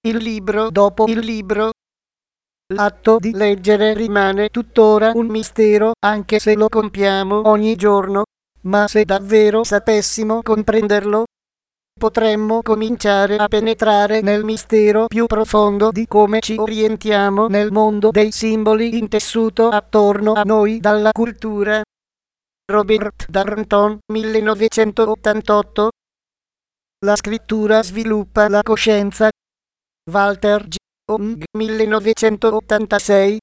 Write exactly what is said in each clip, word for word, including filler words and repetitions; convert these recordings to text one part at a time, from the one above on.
il libro dopo il libro. L'atto di leggere rimane tuttora un mistero, anche se lo compiamo ogni giorno, ma se davvero sapessimo comprenderlo, potremmo cominciare a penetrare nel mistero più profondo di come ci orientiamo nel mondo dei simboli intessuto attorno a noi dalla cultura. Robert Darnton, millenovecentottantotto. La scrittura sviluppa la coscienza. Walter G. Ong, millenovecentottantasei.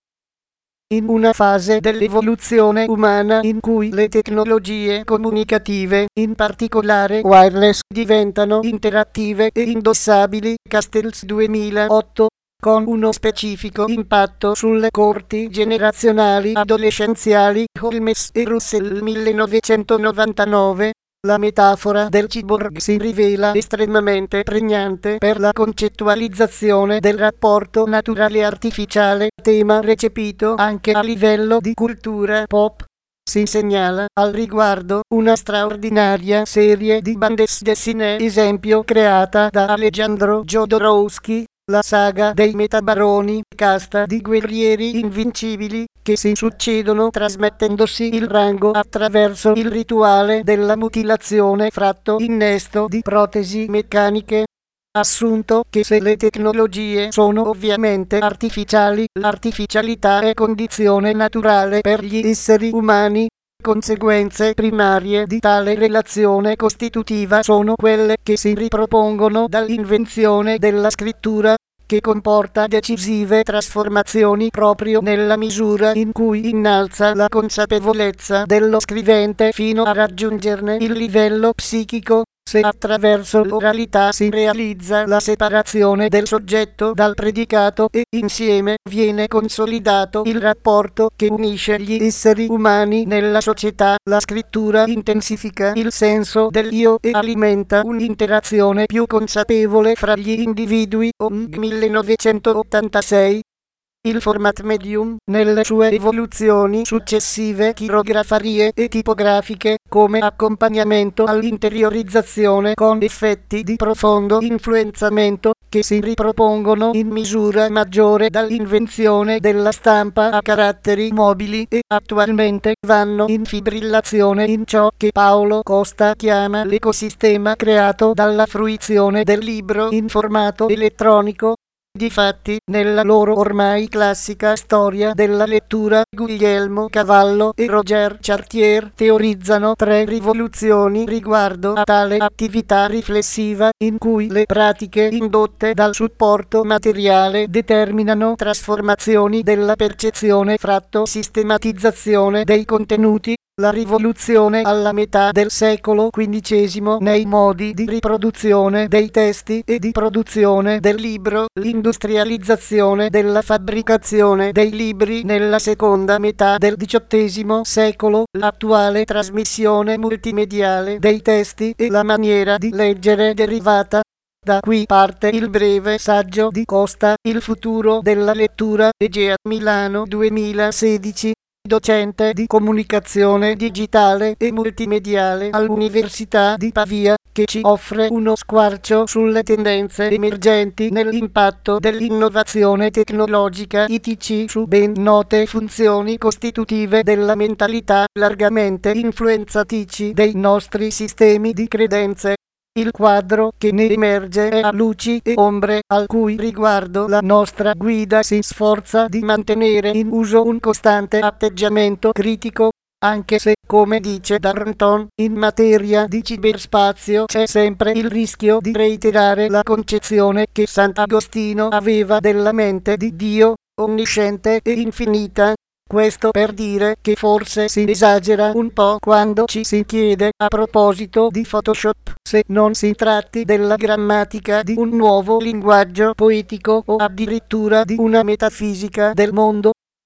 In una fase dell'evoluzione umana in cui le tecnologie comunicative, in particolare wireless, diventano interattive e indossabili, Castells duemilaotto, con uno specifico impatto sulle corti generazionali adolescenziali, Holmes e Russell millenovecentonovantanove. La metafora del cyborg si rivela estremamente pregnante per la concettualizzazione del rapporto naturale-artificiale, tema recepito anche a livello di cultura pop. Si segnala, al riguardo, una straordinaria serie di bande dessinée esempio creata da Alejandro Jodorowsky, la saga dei metabaroni, casta di guerrieri invincibili, che si succedono trasmettendosi il rango attraverso il rituale della mutilazione fratto innesto di protesi meccaniche. Assunto che se le tecnologie sono ovviamente artificiali, l'artificialità è condizione naturale per gli esseri umani. Conseguenze primarie di tale relazione costitutiva sono quelle che si ripropongono dall'invenzione della scrittura, che comporta decisive trasformazioni proprio nella misura in cui innalza la consapevolezza dello scrivente fino a raggiungerne il livello psichico. Se attraverso l'oralità si realizza la separazione del soggetto dal predicato e insieme viene consolidato il rapporto che unisce gli esseri umani nella società, la scrittura intensifica il senso dell'io e alimenta un'interazione più consapevole fra gli individui. Ong, millenovecentottantasei. Il format medium, nelle sue evoluzioni successive chirografarie e tipografiche, come accompagnamento all'interiorizzazione con effetti di profondo influenzamento, che si ripropongono in misura maggiore dall'invenzione della stampa a caratteri mobili e attualmente vanno in fibrillazione in ciò che Paolo Costa chiama l'ecosistema creato dalla fruizione del libro in formato elettronico. Difatti, nella loro ormai classica storia della lettura, Guglielmo Cavallo e Roger Chartier teorizzano tre rivoluzioni riguardo a tale attività riflessiva, in cui le pratiche indotte dal supporto materiale determinano trasformazioni della percezione fratto sistematizzazione dei contenuti. La rivoluzione alla metà del secolo quindicesimo nei modi di riproduzione dei testi e di produzione del libro, l'industrializzazione della fabbricazione dei libri nella seconda metà del diciottesimo secolo, l'attuale trasmissione multimediale dei testi e la maniera di leggere derivata. Da qui parte il breve saggio di Costa, Il futuro della lettura, Egea, Milano duemilasedici. Docente di comunicazione digitale e multimediale all'Università di Pavia, che ci offre uno squarcio sulle tendenze emergenti nell'impatto dell'innovazione tecnologica I T C su ben note funzioni costitutive della mentalità, largamente influenzatici dei nostri sistemi di credenze. Il quadro che ne emerge è a luci e ombre, al cui riguardo la nostra guida si sforza di mantenere in uso un costante atteggiamento critico, anche se, come dice Darnton, in materia di ciberspazio c'è sempre il rischio di reiterare la concezione che Sant'Agostino aveva della mente di Dio, onnisciente e infinita. Questo per dire che forse si esagera un po' quando ci si chiede, a proposito di Photoshop, se non si tratti della grammatica di un nuovo linguaggio poetico o addirittura di una metafisica del mondo.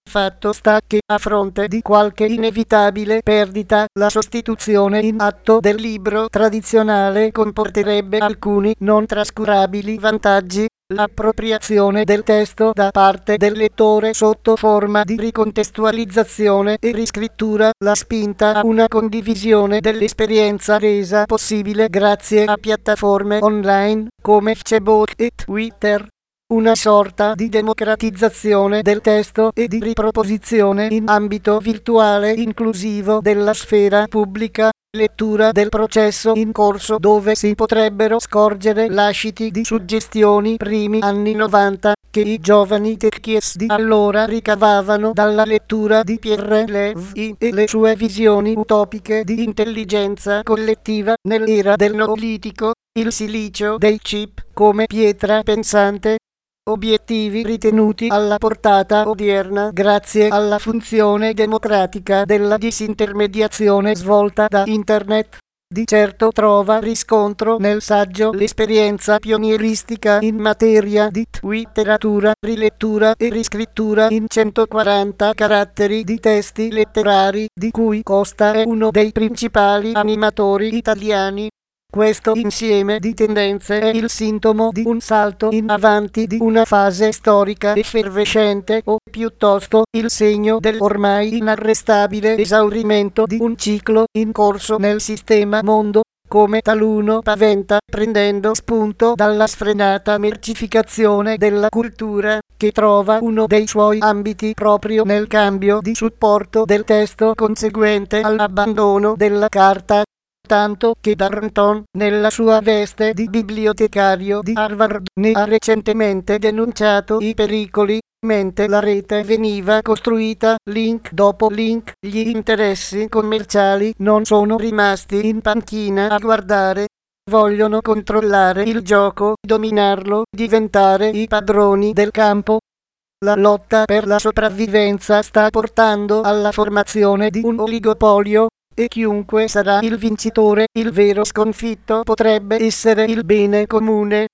Fatto sta che, a fronte di qualche inevitabile perdita, la sostituzione in atto del libro tradizionale comporterebbe alcuni non trascurabili vantaggi: l'appropriazione del testo da parte del lettore sotto forma di ricontestualizzazione e riscrittura, la spinta a una condivisione dell'esperienza resa possibile grazie a piattaforme online come Facebook e Twitter, una sorta di democratizzazione del testo e di riproposizione in ambito virtuale inclusivo della sfera pubblica, lettura del processo in corso dove si potrebbero scorgere lasciti di suggestioni primi anni novanta che i giovani techies di allora ricavavano dalla lettura di Pierre Levy e le sue visioni utopiche di intelligenza collettiva nell'era del Neolitico, il silicio dei chip come pietra pensante. Obiettivi ritenuti alla portata odierna grazie alla funzione democratica della disintermediazione svolta da Internet. Di certo trova riscontro nel saggio l'esperienza pionieristica in materia di twitteratura, rilettura e riscrittura in centoquaranta caratteri di testi letterari, di cui Costa è uno dei principali animatori italiani. Questo insieme di tendenze è il sintomo di un salto in avanti di una fase storica effervescente, o piuttosto il segno dell'ormai inarrestabile esaurimento di un ciclo in corso nel sistema mondo, come taluno paventa, prendendo spunto dalla sfrenata mercificazione della cultura, che trova uno dei suoi ambiti proprio nel cambio di supporto del testo conseguente all'abbandono della carta. Tanto che Darnton, nella sua veste di bibliotecario di Harvard, ne ha recentemente denunciato i pericoli. Mentre la rete veniva costruita link dopo link, gli interessi commerciali non sono rimasti in panchina a guardare. Vogliono controllare il gioco, dominarlo, diventare i padroni del campo. La lotta per la sopravvivenza sta portando alla formazione di un oligopolio, e chiunque sarà il vincitore, il vero sconfitto potrebbe essere il bene comune.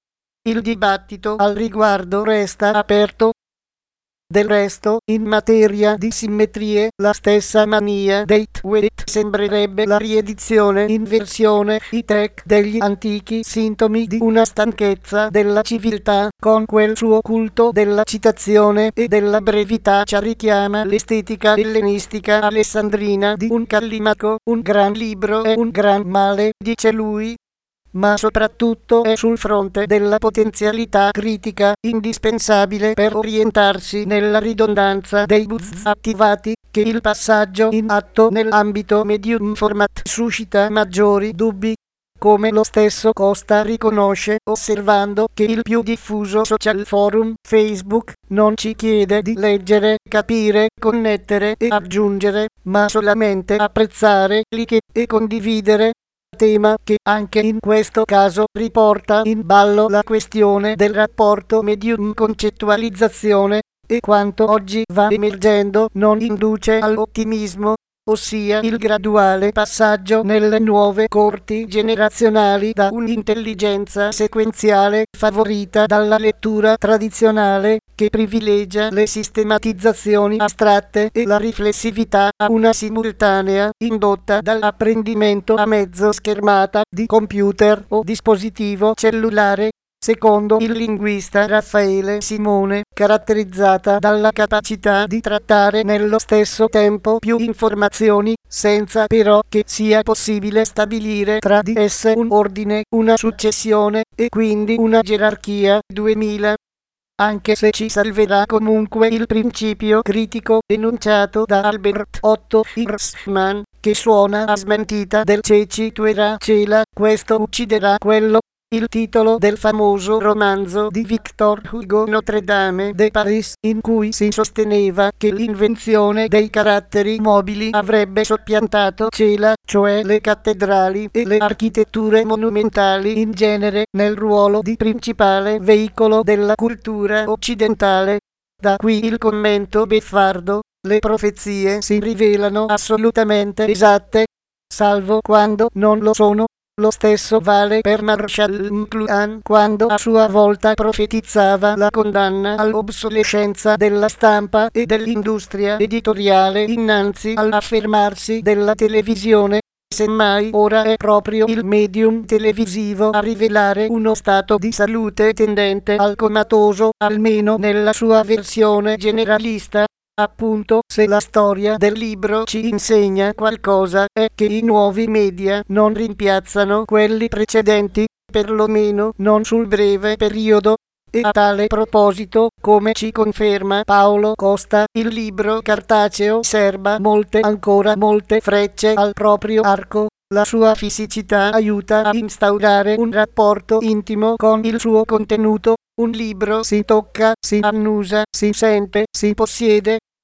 Il dibattito al riguardo resta aperto. Del resto, in materia di simmetrie, la stessa mania dei tweet sembrerebbe la riedizione in versione high-tech degli antichi sintomi di una stanchezza della civiltà, con quel suo culto della citazione e della brevità ci richiama l'estetica ellenistica alessandrina di un Callimaco. Un gran libro è un gran male, dice lui, ma soprattutto è sul fronte della potenzialità critica indispensabile per orientarsi nella ridondanza dei buzz attivati che il passaggio in atto nell'ambito medium format suscita maggiori dubbi, come lo stesso Costa riconosce osservando che il più diffuso social forum, Facebook, non ci chiede di leggere, capire, connettere e aggiungere, ma solamente apprezzare, like e condividere. Tema che anche in questo caso riporta in ballo la questione del rapporto medium-concettualizzazione, e quanto oggi va emergendo non induce all'ottimismo, ossia il graduale passaggio nelle nuove corti generazionali da un'intelligenza sequenziale favorita dalla lettura tradizionale, che privilegia le sistematizzazioni astratte e la riflessività, a una simultanea indotta dall'apprendimento a mezzo schermata di computer o dispositivo cellulare. Secondo il linguista Raffaele Simone, caratterizzata dalla capacità di trattare nello stesso tempo più informazioni, senza però che sia possibile stabilire tra di esse un ordine, una successione, e quindi una gerarchia. duemila. Anche se ci salverà comunque il principio critico enunciato da Albert Otto Hirschman, che suona a smentita del cecituera cela, questo ucciderà quello. Il titolo del famoso romanzo di Victor Hugo Notre Dame de Paris, in cui si sosteneva che l'invenzione dei caratteri mobili avrebbe soppiantato cela, cioè le cattedrali e le architetture monumentali in genere, nel ruolo di principale veicolo della cultura occidentale. Da qui il commento beffardo: le profezie si rivelano assolutamente esatte, salvo quando non lo sono. Lo stesso vale per Marshall McLuhan quando a sua volta profetizzava la condanna all'obsolescenza della stampa e dell'industria editoriale innanzi all'affermarsi della televisione. Semmai ora è proprio il medium televisivo a rivelare uno stato di salute tendente al comatoso, almeno nella sua versione generalista. Appunto, se la storia del libro ci insegna qualcosa è che i nuovi media non rimpiazzano quelli precedenti, perlomeno non sul breve periodo. E a tale proposito, come ci conferma Paolo Costa, il libro cartaceo serba molte ancora molte frecce al proprio arco. La sua fisicità aiuta a instaurare un rapporto intimo con il suo contenuto. Un libro si tocca, si annusa, si sente, si possiede.